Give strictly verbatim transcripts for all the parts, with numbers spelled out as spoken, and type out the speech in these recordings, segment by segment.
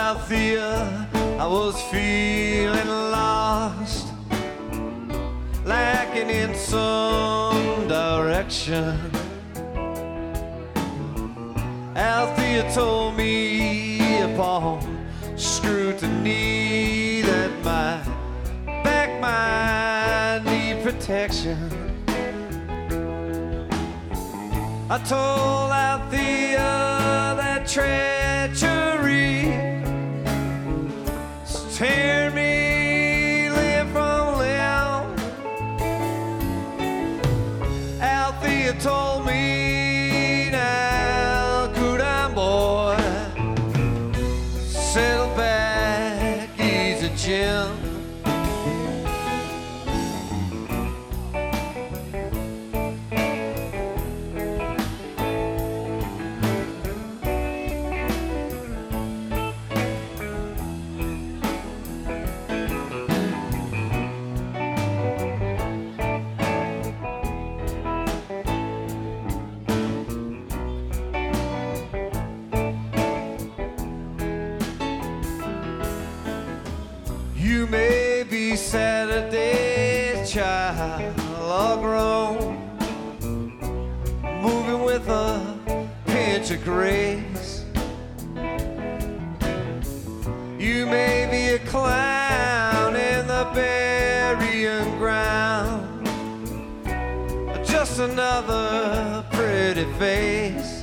Althea, I was feeling lost, lacking in some direction. Althea told me upon scrutiny that my back might need protection. I told Althea that treachery tear me limb from limb. Althea told me, now, good on boy, settle back, easy Jim. You may be Saturday's child, all grown, moving with a pinch of grace. You may be a clown in the burying ground, just another pretty face.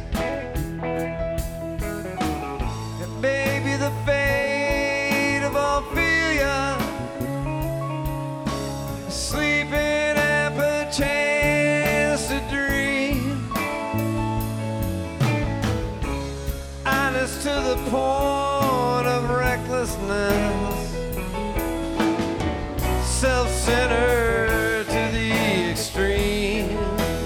It may be the fate of Ophelia, sleeping and perchance to dream, honest to the point of recklessness, self-centered to the extreme.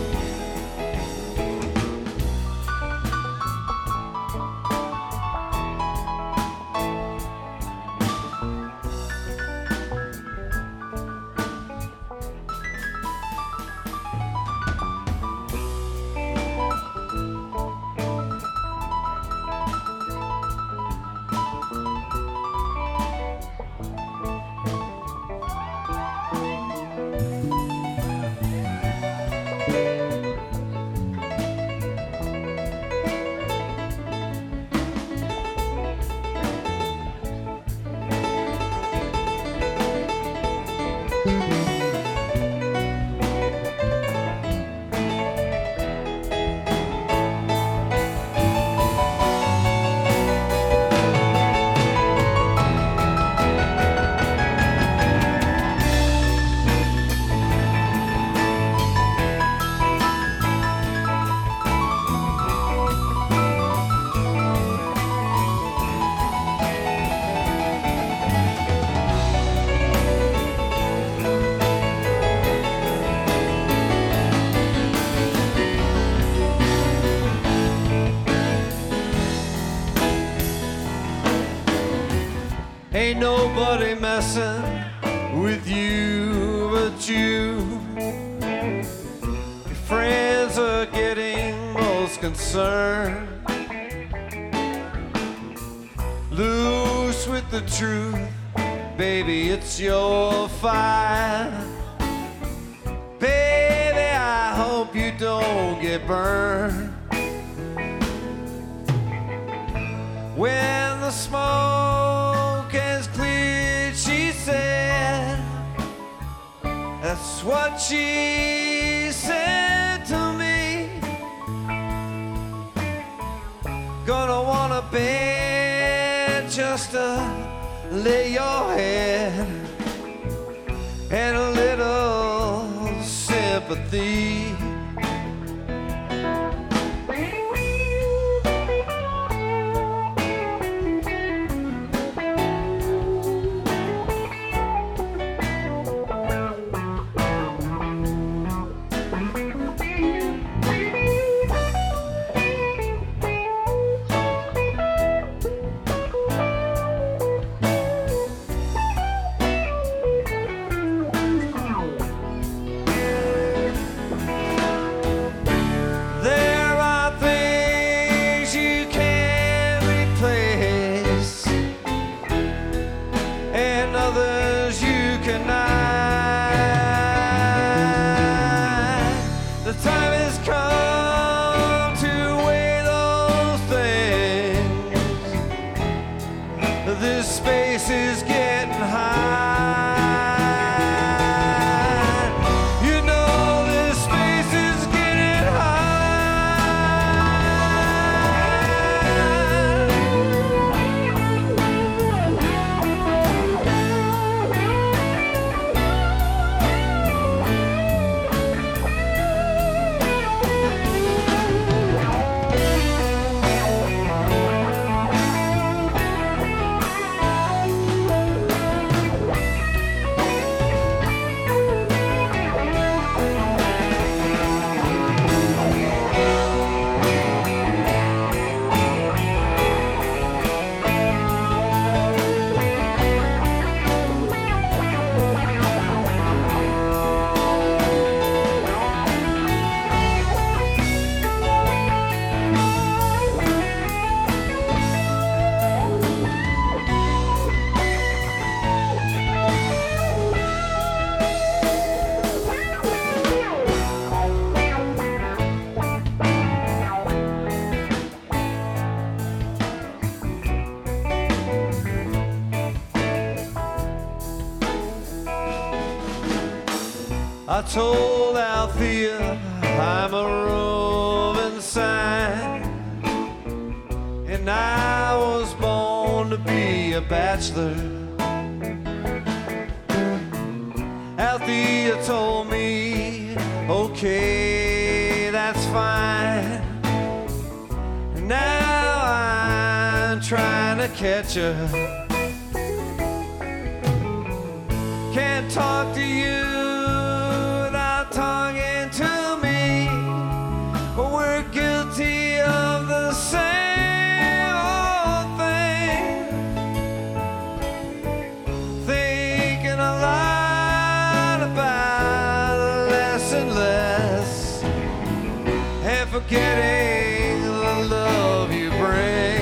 Ain't nobody messing with you but you. Your friends are getting most concerned. Loose with the truth, baby, it's your fight. Baby, I hope you don't get burned. When the smoke has cleared, she said, that's what she said to me. Gonna want a bed just to lay your head and a little sympathy. I told Althea I'm a roving sign, and I was born to be a bachelor. Althea told me, okay, that's fine. And now I'm trying to catch her. Can't talk to you without talking to me. We're guilty of the same old thing, thinking a lot about less and less, and forgetting the love you bring.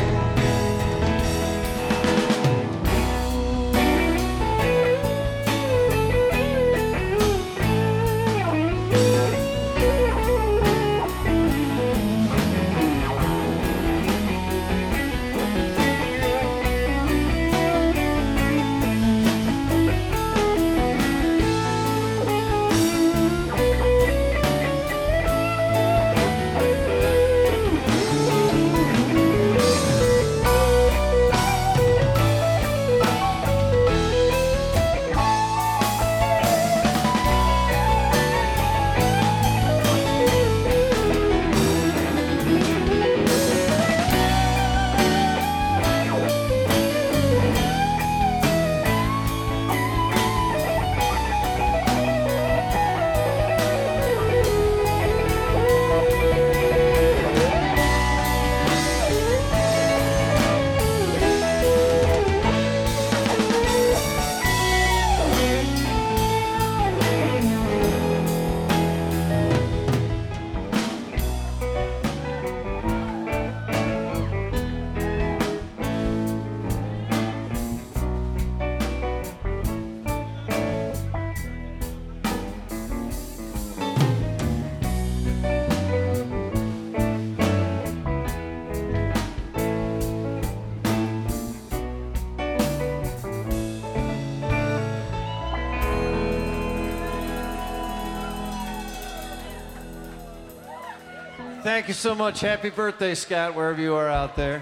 Thank you so much. Happy birthday, Scott, wherever you are out there.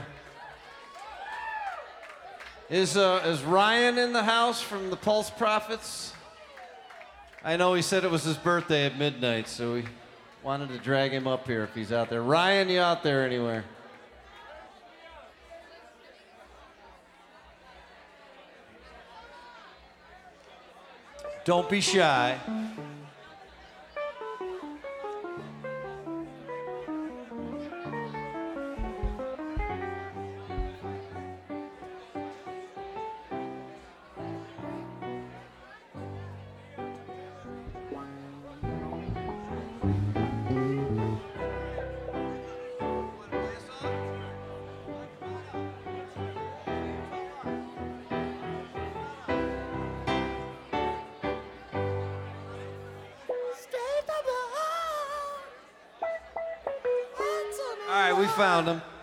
Is, uh, is Ryan in the house from the Pulse Prophets? I know he said it was his birthday at midnight, so we wanted to drag him up here if he's out there. Ryan, you out there anywhere? Don't be shy. All right, we found him.